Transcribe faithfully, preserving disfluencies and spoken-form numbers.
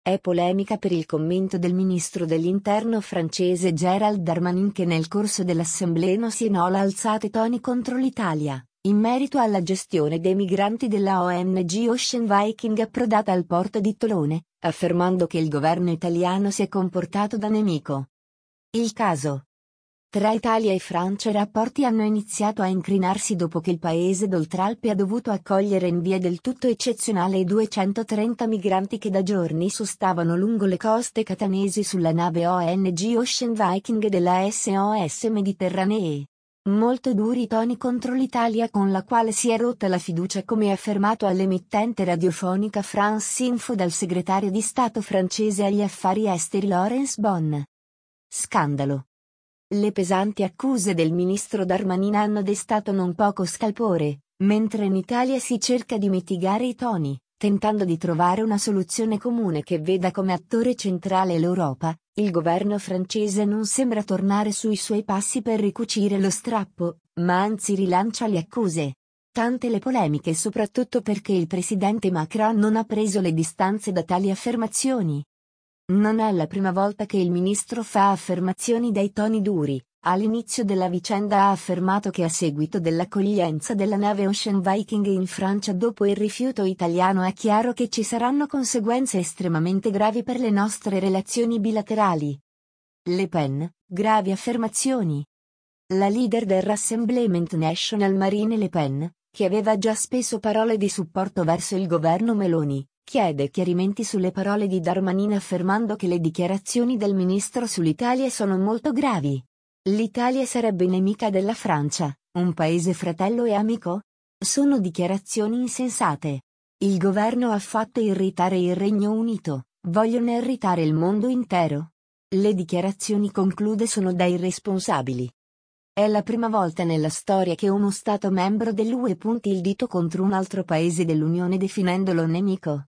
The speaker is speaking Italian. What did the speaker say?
È polemica per il commento del ministro dell'interno francese Gérald Darmanin che nel corso dell'Assemblée nationale ha alzato i toni contro l'Italia, in merito alla gestione dei migranti della O N G Ocean Viking approdata al porto di Tolone, affermando che il governo italiano si è comportato da nemico. Il caso. Tra Italia e Francia i rapporti hanno iniziato a incrinarsi dopo che il paese d'Oltralpe ha dovuto accogliere in via del tutto eccezionale i duecentotrenta migranti che da giorni sostavano lungo le coste catanesi sulla nave O N G Ocean Viking della S O S Mediterranee. Molto duri i toni contro l'Italia con la quale si è rotta la fiducia, come affermato all'emittente radiofonica France Info dal segretario di Stato francese agli affari esteri Laurence Bon. Scandalo. Le pesanti accuse del ministro Darmanin hanno destato non poco scalpore, mentre in Italia si cerca di mitigare i toni, tentando di trovare una soluzione comune che veda come attore centrale l'Europa. Il governo francese non sembra tornare sui suoi passi per ricucire lo strappo, ma anzi rilancia le accuse. Tante le polemiche soprattutto perché il presidente Macron non ha preso le distanze da tali affermazioni. Non è la prima volta che il ministro fa affermazioni dai toni duri. All'inizio della vicenda ha affermato che a seguito dell'accoglienza della nave Ocean Viking in Francia dopo il rifiuto italiano è chiaro che ci saranno conseguenze estremamente gravi per le nostre relazioni bilaterali. Le Pen, gravi affermazioni. La leader del Rassemblement National Marine Le Pen, che aveva già speso parole di supporto verso il governo Meloni, chiede chiarimenti sulle parole di Darmanin affermando che le dichiarazioni del ministro sull'Italia sono molto gravi. L'Italia sarebbe nemica della Francia, un paese fratello e amico? Sono dichiarazioni insensate. Il governo ha fatto irritare il Regno Unito, vogliono irritare il mondo intero. Le dichiarazioni, conclude, sono da irresponsabili. È la prima volta nella storia che uno Stato membro dell'U E punti il dito contro un altro paese dell'Unione definendolo nemico.